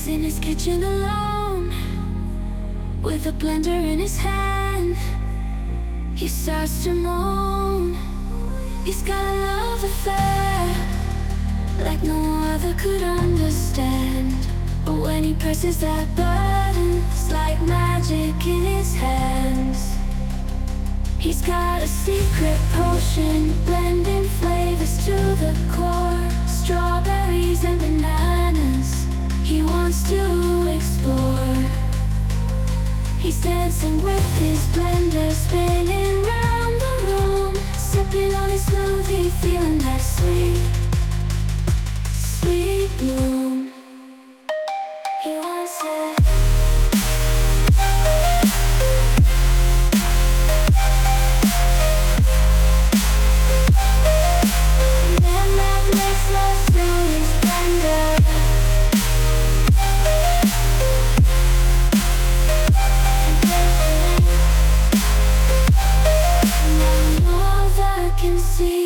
He's in his kitchen alone, with a blender in his hand. He starts to moan. He's got a love affair like no other could understand. But when he presses that button, it's like magic in his hands. He's got a secret potion, blending flavors to the core. Strawberries and bananas, he wants to explore. He's dancing with his blender, spinning round the room, sipping on his smoothie, feeling that sweet, sweet bloom. He wants it. See